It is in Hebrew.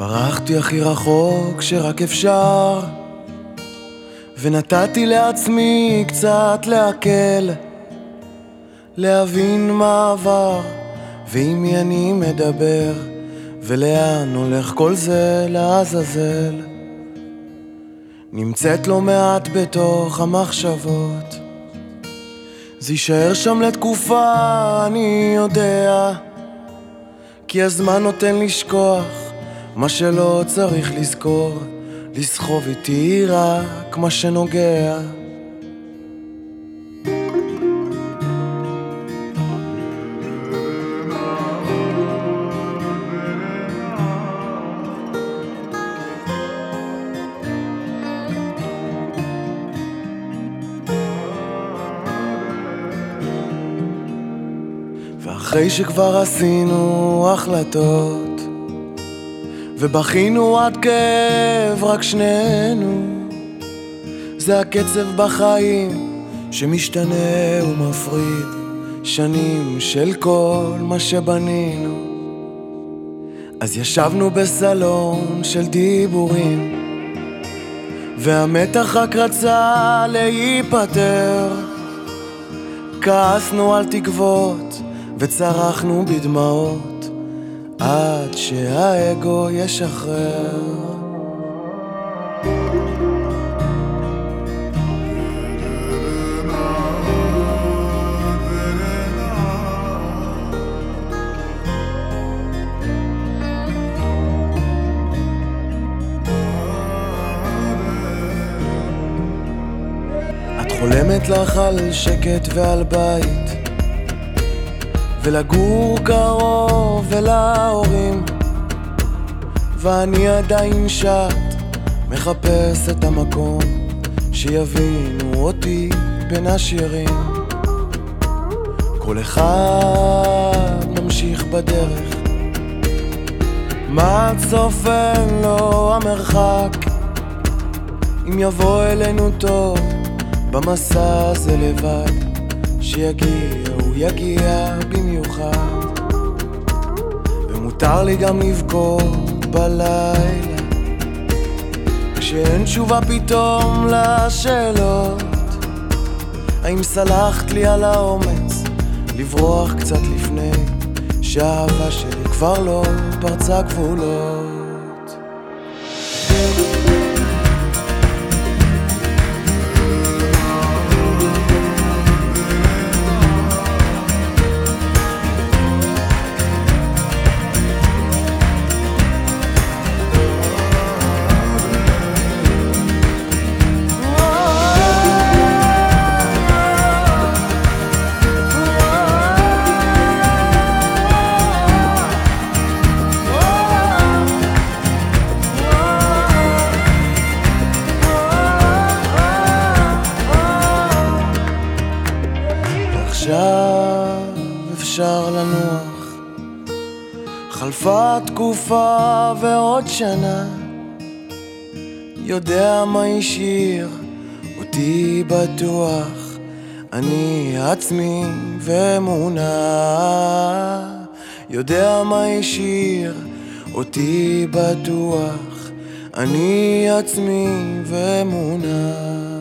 ברחתי הכי רחוק שרק אפשר, ונתתי לעצמי קצת להקל, להבין מה עבר ועם מי אני מדבר, ולאן הולך כל זה לעזאזל. נמצאת לא מעט בתוך המחשבות, זה יישאר שם לתקופה, אני יודע, כי הזמן נותן לשכוח מה שלא צריך לזכור, לסחוב איתי רק מה שנוגע. ואחרי שכבר עשינו החלטות ובכינו עד כאב רק שנינו, זה הקצב בחיים שמשתנה ומפריד, שנים של כל מה שבנינו. אז ישבנו בסלון של דיבורים, והמתח רק רצה להיפטר, כעסנו על תקוות וצרחנו בדמעות עד שהאגו ישחרר. את חולמת לך על שקט ועל בית, ולגור קרוב ולהורים, ואני עדיין שט מחפש את המקום שיבינו אותי בין השירים. כל אחד ממשיך בדרך, מה צופן לו המרחק, אם יבוא אלינו טוב במסע הזה לבד, שיגיע הוא יגיע במיוחד. ומותר לי גם לבכות בלילה כשאין תשובה פתאום לשאלות, האם סלחת לי על האומץ לברוח קצת לפני שהאהבה שלי כבר לא פרצה גבולות. עכשיו אפשר לנוח, חלפה תקופה ועוד שנה, יודע מה השאיר אותי בטוח, אני עצמי ואמונה. יודע מה השאיר אותי בטוח, אני עצמי ואמונה.